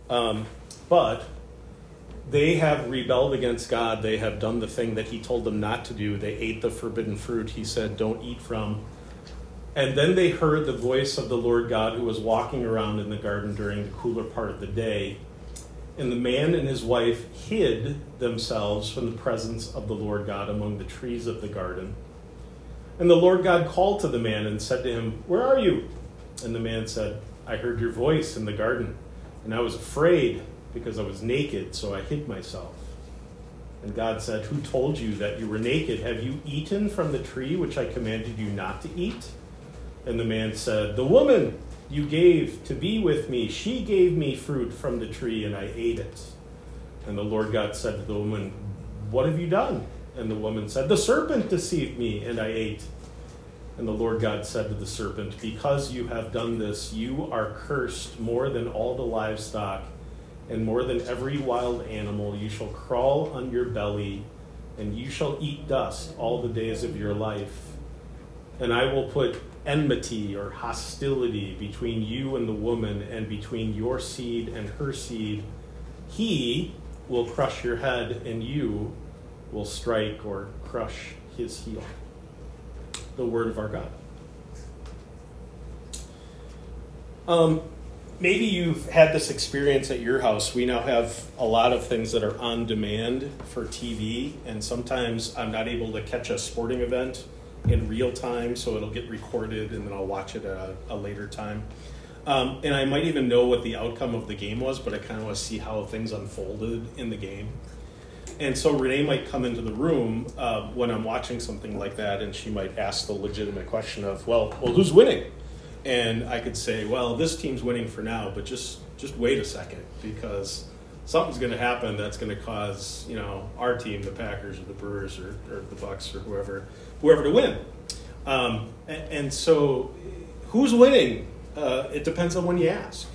But they have rebelled against God. They have done the thing that he told them not to do. They ate the forbidden fruit he said don't eat from. And then they heard the voice of the Lord God who was walking around in the garden during the cooler part of the day. And the man and his wife hid themselves from the presence of the Lord God among the trees of the garden. And the Lord God called to the man and said to him, "Where are you?" And the man said, "I heard your voice in the garden, and I was afraid because I was naked, so I hid myself." And God said, "Who told you that you were naked? Have you eaten from the tree which I commanded you not to eat?" And the man said, "The woman you gave to be with me, she gave me fruit from the tree, and I ate it." And the Lord God said to the woman, "What have you done?" And the woman said, "The serpent deceived me, and I ate." And the Lord God said to the serpent, "Because you have done this, you are cursed more than all the livestock, and more than every wild animal. You shall crawl on your belly, and you shall eat dust all the days of your life. And I will put enmity or hostility between you and the woman, and between your seed and her seed. He will crush your head, and you will strike or crush his heel." The word of our God. Maybe you've had this experience at your house. We now have a lot of things that are on demand for TV, and sometimes I'm not able to catch a sporting event in real time, so it'll get recorded and then I'll watch it at a later time. And I might even know what the outcome of the game was, but I kind of want to see how things unfolded in the game. And so Renee might come into the room when I'm watching something like that, and she might ask the legitimate question of, well, who's winning? And I could say, well, this team's winning for now, but just wait a second, because something's going to happen that's going to cause, our team, the Packers or the Brewers or the Bucks or whoever to win. And so who's winning? It depends on when you ask.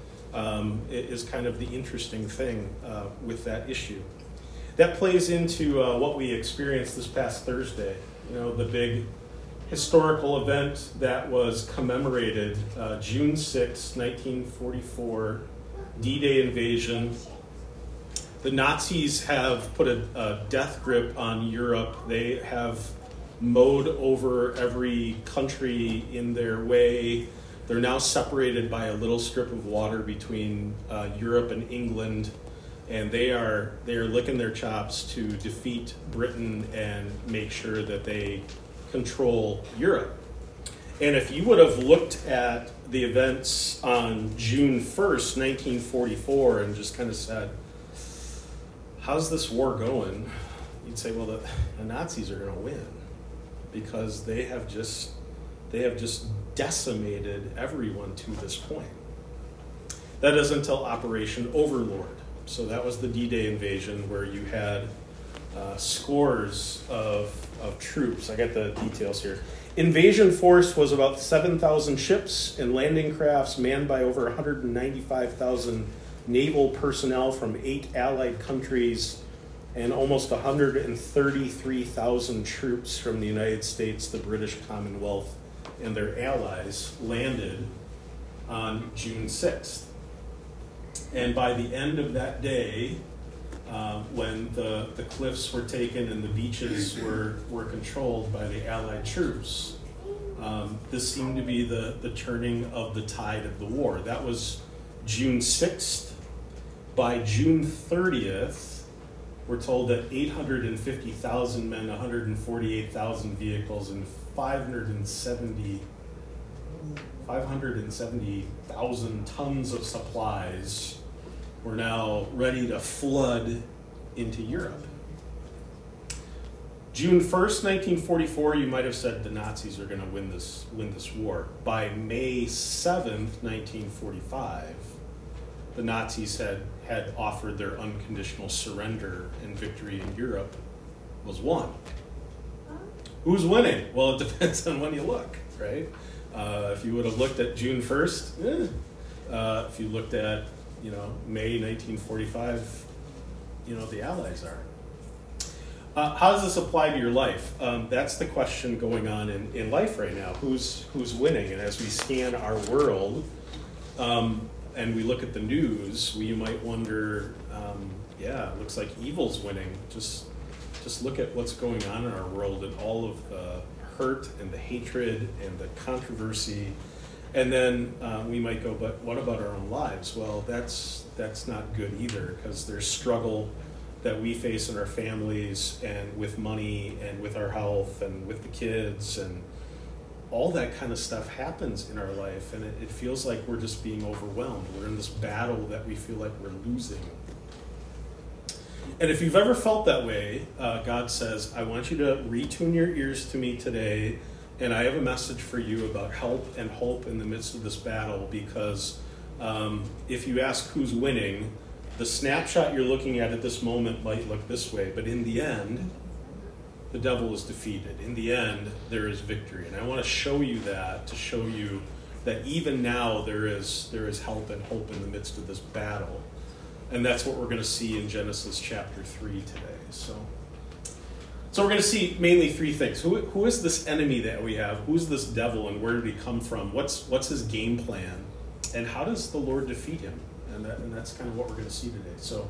It is kind of the interesting thing with that issue. That plays into what we experienced this past Thursday, the big historical event that was commemorated June 6, 1944, D-Day invasion. The Nazis have put a death grip on Europe. They have mowed over every country in their way. They're now separated by a little strip of water between Europe and England. And they are licking their chops to defeat Britain and make sure that they control Europe. And if you would have looked at the events on June 1st, 1944, and just kind of said, how's this war going? You'd say, well, the Nazis are going to win because they have just decimated everyone to this point. That is until Operation Overlord. So that was the D-Day invasion where you had scores of troops. I got the details here. Invasion force was about 7,000 ships and landing crafts manned by over 195,000 naval personnel from 8 allied countries and almost 133,000 troops from the United States, the British Commonwealth, and their allies landed on June 6th. And by the end of that day, when the cliffs were taken and the beaches were controlled by the Allied troops, this seemed to be the turning of the tide of the war. That was June 6th. By June 30th, we're told that 850,000 men, 148,000 vehicles, and 570,000 tons of supplies were now ready to flood into Europe. June 1st, 1944, you might have said the Nazis are going to win this war. By May 7th, 1945, the Nazis had offered their unconditional surrender, and victory in Europe was won. Who's winning? Well, it depends on when you look, right? If you would have looked at June 1st, if you looked at, May 1945, the Allies are. How does this apply to your life? That's the question going on in life right now. Who's winning? And as we scan our world, and we look at the news, we might wonder, it looks like evil's winning. Just look at what's going on in our world and all of the hurt and the hatred and the controversy. And then we might go, but what about our own lives? Well, that's not good either, because there's struggle that we face in our families and with money and with our health and with the kids, and all that kind of stuff happens in our life, and it feels like we're just being overwhelmed. We're in this battle that we feel like we're losing. And if you've ever felt that way, God says, I want you to retune your ears to me today, and I have a message for you about help and hope in the midst of this battle, because if you ask who's winning, the snapshot you're looking at this moment might look this way, but in the end, the devil is defeated. In the end, there is victory. And I want to show you that, to show you that even now there is help and hope in the midst of this battle. And that's what we're going to see in Genesis chapter 3 today. So we're going to see mainly three things. Who is this enemy that we have? Who's this devil, and where did he come from? What's his game plan? And how does the Lord defeat him? And that's kind of what we're going to see today. So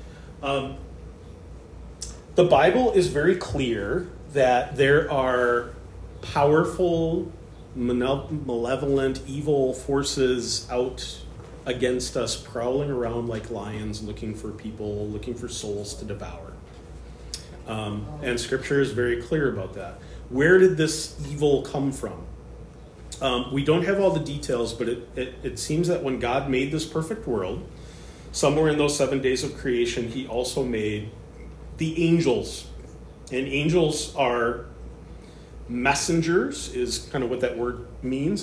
the Bible is very clear that there are powerful, malevolent, evil forces out against us, prowling around like lions, looking for people, looking for souls to devour. And Scripture is very clear about that. Where did this evil come from? We don't have all the details, but it seems that when God made this perfect world, somewhere in those 7 days of creation, he also made the angels. And angels are messengers, is kind of what that word means,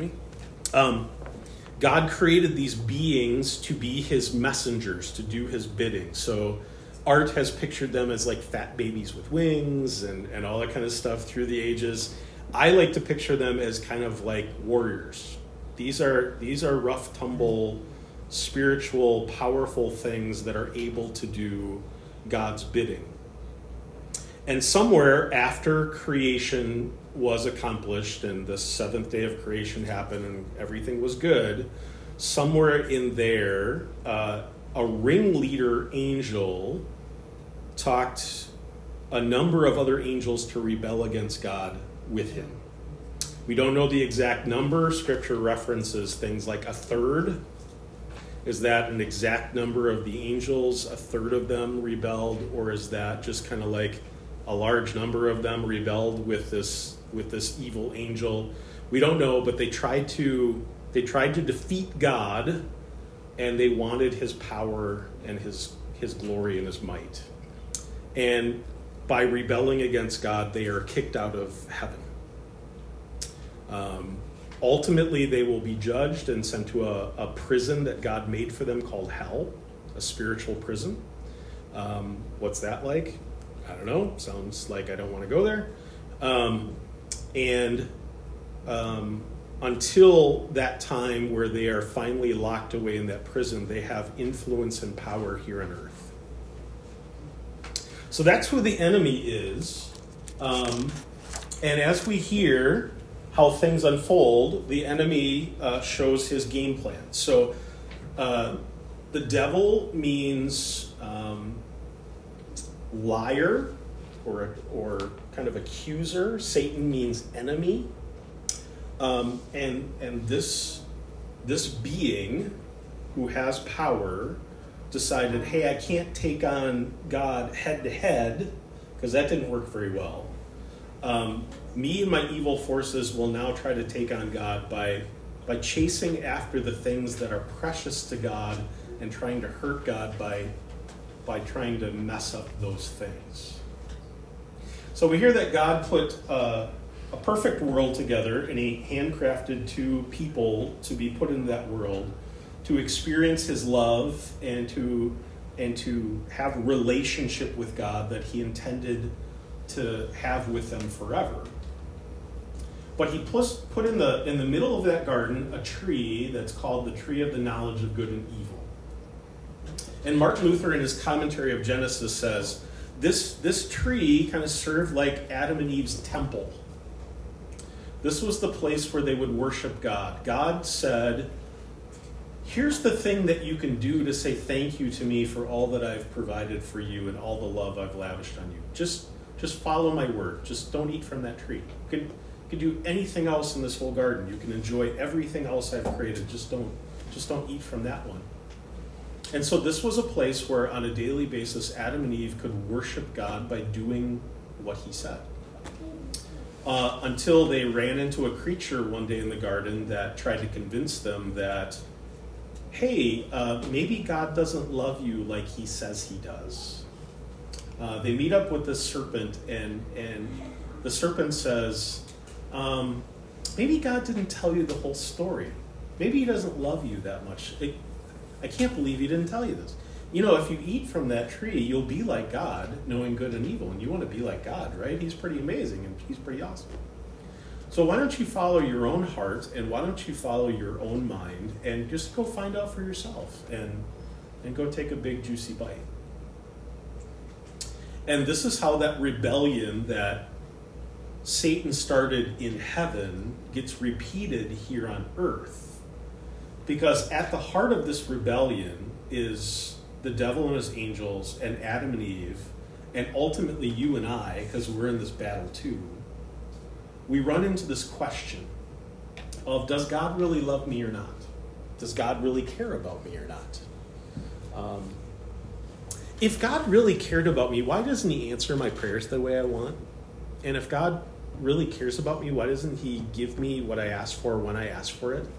God created these beings to be his messengers, to do his bidding. So art has pictured them as like fat babies with wings and all that kind of stuff through the ages. I like to picture them as kind of like warriors. These are rough, tumble, spiritual, powerful things that are able to do God's bidding. And somewhere after creation was accomplished and the seventh day of creation happened and everything was good, somewhere in there, a ringleader angel talked a number of other angels to rebel against God with him. We don't know the exact number. Scripture references things like a third. Is that an exact number of the angels? A third of them rebelled, or is that just kind of like a large number of them rebelled with this evil angel? We don't know, but they tried to defeat God, and they wanted his power and his glory and his might. And by rebelling against God, they are kicked out of heaven. Ultimately, they will be judged and sent to a prison that God made for them called hell, a spiritual prison. What's that like? I don't know. Sounds like I don't want to go there. Until that time where they are finally locked away in that prison, they have influence and power here on earth. So that's who the enemy is. And as we hear how things unfold, the enemy shows his game plan. So the devil means liar or kind of accuser. Satan means enemy. And this being who has power decided, hey, I can't take on God head to head because that didn't work very well. Me and my evil forces will now try to take on God by chasing after the things that are precious to God and trying to hurt God by trying to mess up those things. So we hear that God put a perfect world together, and he handcrafted two people to be put into that world to experience his love and to have a relationship with God that he intended to have with them forever. But he put in the middle of that garden a tree that's called the tree of the knowledge of good and evil. And Martin Luther, in his commentary of Genesis, says this tree kind of served like Adam and Eve's temple. This was the place where they would worship God. God said, here's the thing that you can do to say thank you to me for all that I've provided for you and all the love I've lavished on you. Just follow my word. Just don't eat from that tree. You can do anything else in this whole garden. You can enjoy everything else I've created. Just don't eat from that one. And so this was a place where on a daily basis, Adam and Eve could worship God by doing what he said. Until they ran into a creature one day in the garden that tried to convince them that, hey, maybe God doesn't love you like he says he does. They meet up with this serpent, and the serpent says, maybe God didn't tell you the whole story. Maybe he doesn't love you that much. I can't believe he didn't tell you this. You know, if you eat from that tree, you'll be like God, knowing good and evil. And you want to be like God, right? He's pretty amazing and he's pretty awesome. So why don't you follow your own heart, and why don't you follow your own mind, and just go find out for yourself and go take a big juicy bite. And this is how that rebellion that Satan started in heaven gets repeated here on earth. Because at the heart of this rebellion is the devil and his angels and Adam and Eve, and ultimately you and I, because we're in this battle too. We run into this question of, does God really love me or not? Does God really care about me or not? If God really cared about me, why doesn't he answer my prayers the way I want? And if God really cares about me, why doesn't he give me what I ask for when I ask for it?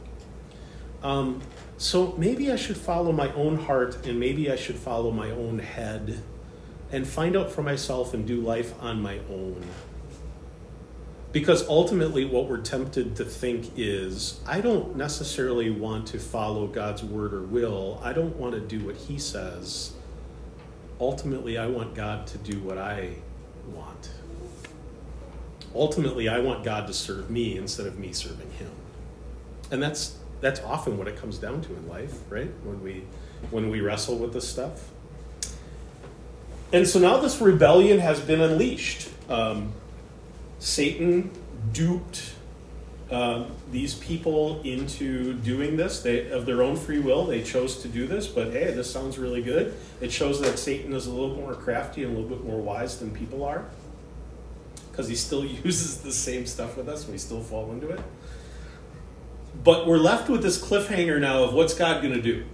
So maybe I should follow my own heart, and maybe I should follow my own head and find out for myself and do life on my own. Because ultimately what we're tempted to think is, I don't necessarily want to follow God's word or will. I don't want to do what he says. Ultimately, I want God to do what I want. Ultimately, I want God to serve me instead of me serving him. And that's often what it comes down to in life, right? When we wrestle with this stuff. And so now this rebellion has been unleashed. Satan duped these people into doing this. Of their own free will, they chose to do this, but hey, this sounds really good. It shows that Satan is a little more crafty and a little bit more wise than people are, because he still uses the same stuff with us and we still fall into it. But we're left with this cliffhanger now of what's God going to do?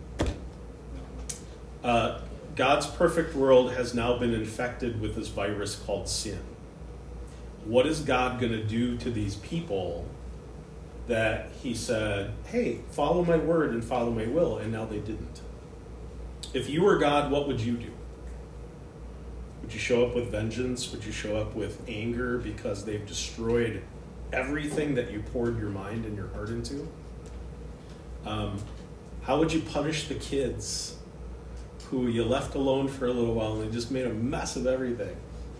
God's perfect world has now been infected with this virus called sin. What is God going to do to these people that he said, hey, follow my word and follow my will, and now they didn't? If you were God, what would you do? Would you show up with vengeance? Would you show up with anger because they've destroyed everything that you poured your mind and your heart into? How would you punish the kids who you left alone for a little while and they just made a mess of everything?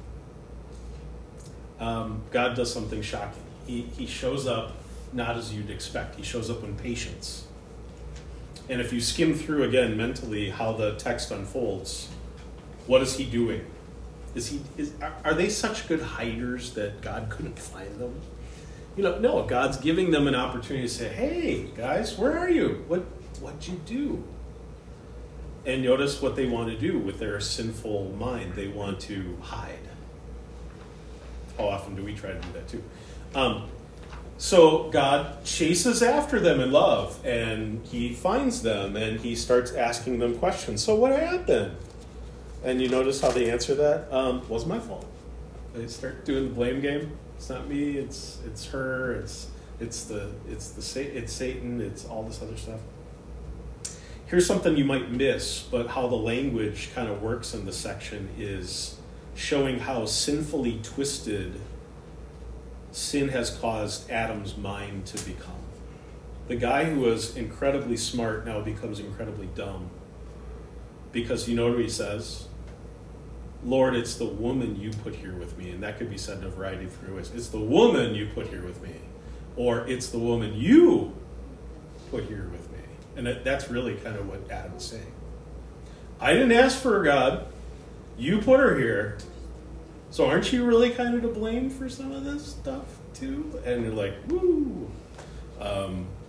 God does something shocking. He shows up not as you'd expect. He shows up in patience. And if you skim through again mentally how the text unfolds, what is he doing? Are they such good hiders that God couldn't find them? No, God's giving them an opportunity to say, hey, guys, where are you? What'd you do? And notice what they want to do with their sinful mind. They want to hide. How often do we try to do that too? So God chases after them in love, and he finds them, and he starts asking them questions. So what happened? And you notice how they answer that? Was my fault. They start doing the blame game. It's not me. It's her. It's Satan. It's all this other stuff. Here's something you might miss, but how the language kind of works in this section is showing how sinfully twisted sin has caused Adam's mind to become. The guy who was incredibly smart now becomes incredibly dumb. Because you know what he says? Lord, it's the woman you put here with me. And that could be said in a variety of different ways. It's the woman you put here with me. Or it's the woman you put here with me. And that's really kind of what Adam is saying. I didn't ask for her, God. You put her here. So aren't you really kind of to blame for some of this stuff too? And you're like, woo.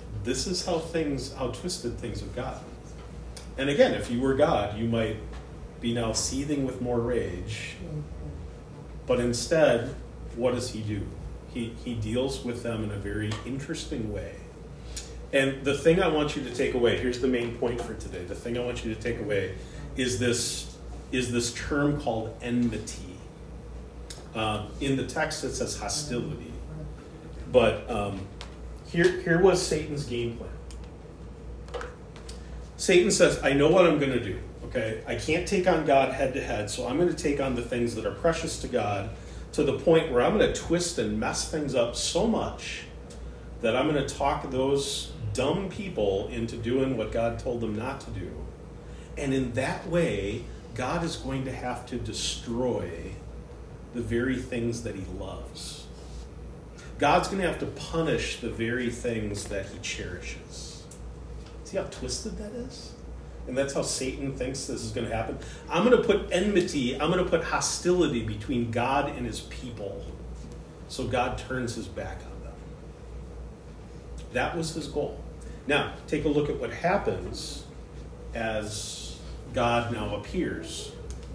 this is how twisted things have gotten. And again, if you were God, you might be now seething with more rage. But instead, what does he do? He deals with them in a very interesting way. And the thing I want you to take away, here's the main point for today. The thing I want you to take away is this term called enmity. In the text it says hostility. But here was Satan's game plan. Satan says, I know what I'm going to do. Okay, I can't take on God head to head, so I'm going to take on the things that are precious to God to the point where I'm going to twist and mess things up so much that I'm going to talk those dumb people into doing what God told them not to do. And in that way, God is going to have to destroy the very things that he loves. God's going to have to punish the very things that he cherishes. See how twisted that is? And that's how Satan thinks this is going to happen. I'm going to put enmity, I'm going to put hostility between God and his people, so God turns his back on them. That was his goal. Now, take a look at what happens as God now appears.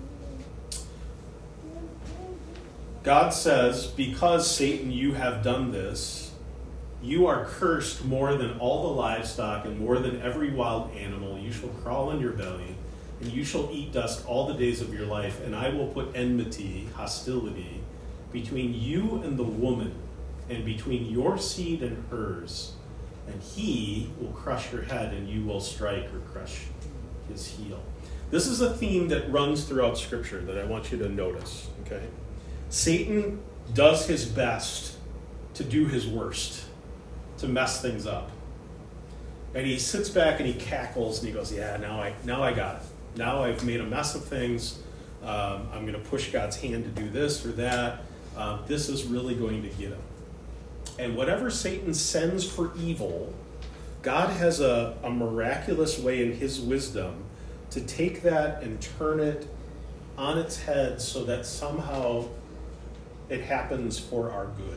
God says, because Satan, you have done this, you are cursed more than all the livestock and more than every wild animal. You shall crawl on your belly, and you shall eat dust all the days of your life, and I will put enmity, hostility, between you and the woman, and between your seed and hers, and he will crush your head, and you will strike or crush his heel. This is a theme that runs throughout Scripture that I want you to notice, okay? Satan does his best to do his worst, to mess things up. And he sits back and he cackles and he goes, yeah, now I got it. Now I've made a mess of things. I'm going to push God's hand to do this or that. This is really going to get him. And whatever Satan sends for evil, God has a miraculous way in his wisdom to take that and turn it on its head so that somehow it happens for our good.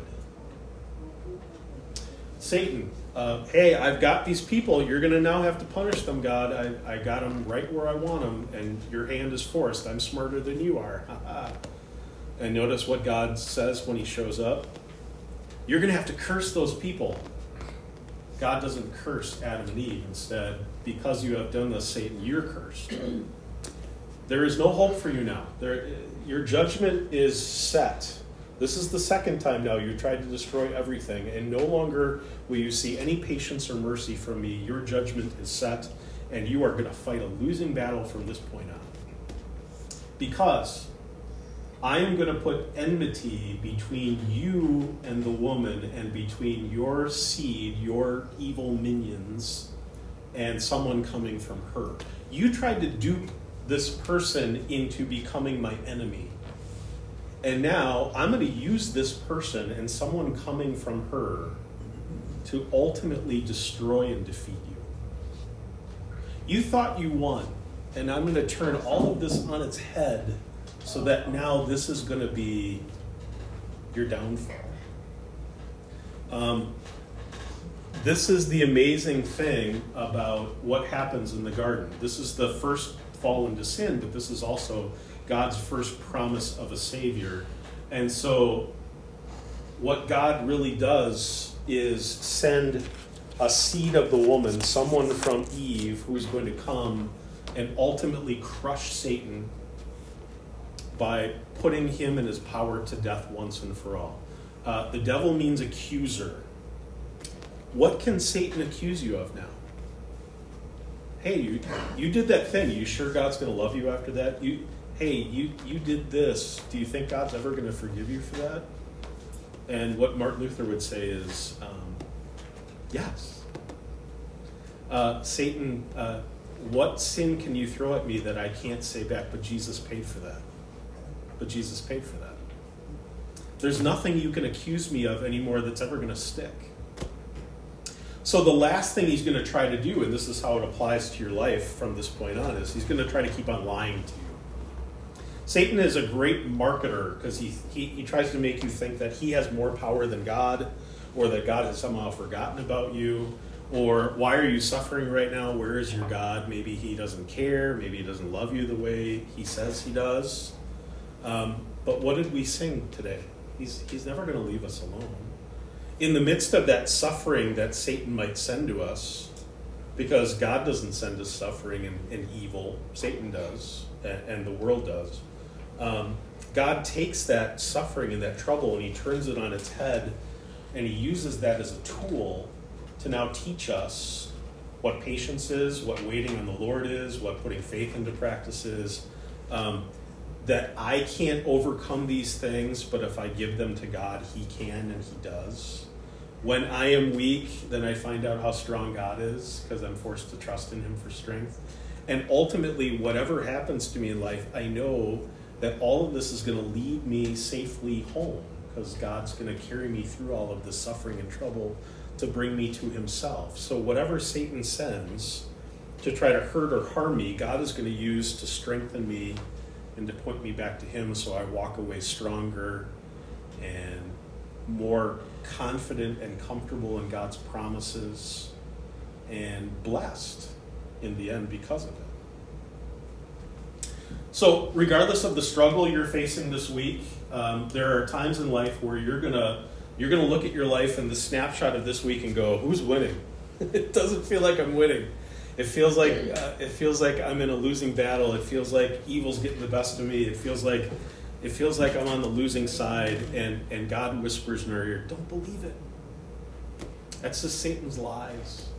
Satan, hey, I've got these people. You're going to now have to punish them, God. I got them right where I want them, and your hand is forced. I'm smarter than you are. And notice what God says when he shows up. You're going to have to curse those people. God doesn't curse Adam and Eve. Instead, because you have done this, Satan, you're cursed. There is no hope for you now. Your judgment is set. This is the second time now you tried to destroy everything, and no longer will you see any patience or mercy from me. Your judgment is set, and you are going to fight a losing battle from this point on. Because I am going to put enmity between you and the woman, and between your seed, your evil minions, and someone coming from her. You tried to dupe this person into becoming my enemy. And now I'm going to use this person and someone coming from her to ultimately destroy and defeat you. You thought you won, and I'm going to turn all of this on its head so that now this is going to be your downfall. This is the amazing thing about what happens in the garden. This is the first fall into sin, but this is also God's first promise of a Savior. And so what God really does is send a seed of the woman, someone from Eve, who is going to come and ultimately crush Satan by putting him and his power to death once and for all. The devil means accuser. What can Satan accuse you of now? Hey, you did that thing. You sure God's going to love you after that? Hey, you did this. Do you think God's ever going to forgive you for that? And what Martin Luther would say is, yes. Satan, what sin can you throw at me that I can't say back? But Jesus paid for that. But Jesus paid for that. There's nothing you can accuse me of anymore that's ever going to stick. So the last thing he's going to try to do, and this is how it applies to your life from this point on, is he's going to try to keep on lying to you. Satan is a great marketer because he tries to make you think that he has more power than God, or that God has somehow forgotten about you, Or why are you suffering right now? Where is your God? Maybe he doesn't care. Maybe he doesn't love you the way he says he does. But what did we sing today? He's never going to leave us alone. In the midst of that suffering that Satan might send to us, because God doesn't send us suffering and evil, Satan does, and the world does. God takes that suffering and that trouble and he turns it on its head, and he uses that as a tool to now teach us what patience is, what waiting on the Lord is, what putting faith into practice is. That I can't overcome these things, but if I give them to God, he can and he does. When I am weak, then I find out how strong God is because I'm forced to trust in him for strength. And ultimately, whatever happens to me in life, I know that all of this is going to lead me safely home because God's going to carry me through all of this suffering and trouble to bring me to himself. So whatever Satan sends to try to hurt or harm me, God is going to use to strengthen me and to point me back to him so I walk away stronger and more confident and comfortable in God's promises and blessed in the end because of it. So regardless of the struggle you're facing this week, there are times in life where you're gonna look at your life and the snapshot of this week and go, who's winning? It doesn't feel like I'm winning. It feels like I'm in a losing battle. It feels like evil's getting the best of me. It feels like I'm on the losing side, and God whispers in our ear, don't believe it. That's just Satan's lies.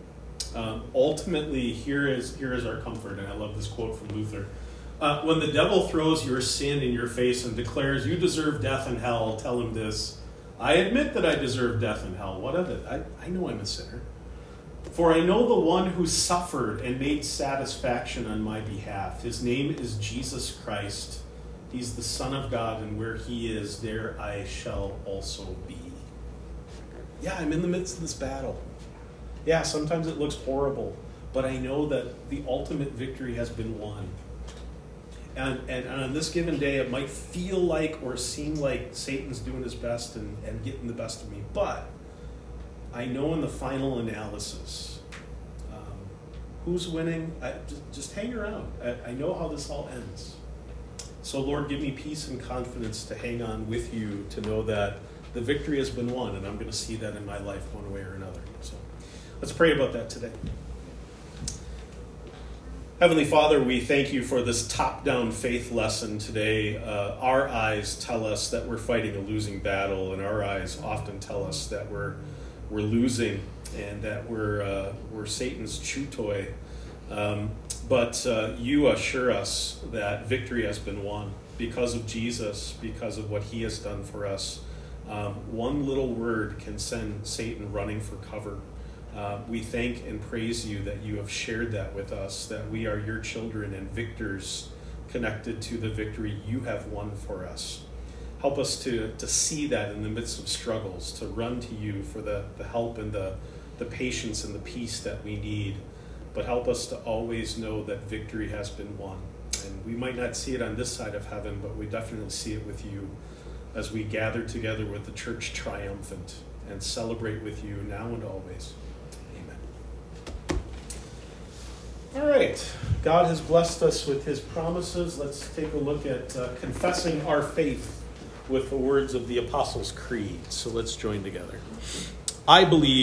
Ultimately, here is our comfort, and I love this quote from Luther. When the devil throws your sin in your face and declares you deserve death and hell, tell him this: I admit that I deserve death and hell. What of it? I know I'm a sinner. For I know the one who suffered and made satisfaction on my behalf. His name is Jesus Christ. He's the Son of God, and where he is, there I shall also be. Yeah, I'm in the midst of this battle. Yeah, sometimes it looks horrible, but I know that the ultimate victory has been won. And on this given day, it might feel like or seem like Satan's doing his best and getting the best of me, but I know in the final analysis, who's winning? Just hang around. I know how this all ends. So Lord, give me peace and confidence to hang on with you, to know that the victory has been won, and I'm going to see that in my life one way or another. So let's pray about that today. Heavenly Father, we thank you for this top-down faith lesson today. Our eyes tell us that we're fighting a losing battle, and our eyes often tell us that we're losing and that we're Satan's chew toy. But you assure us that victory has been won because of Jesus, because of what he has done for us. One little word can send Satan running for cover. We thank and praise you that you have shared that with us, that we are your children and victors connected to the victory you have won for us. Help us to see that in the midst of struggles, to run to you for the help and the patience and the peace that we need. But help us to always know that victory has been won. And we might not see it on this side of heaven, but we definitely see it with you as we gather together with the church triumphant and celebrate with you now and always. Amen. All right. God has blessed us with his promises. Let's take a look at confessing our faith with the words of the Apostles' Creed. So let's join together. I believe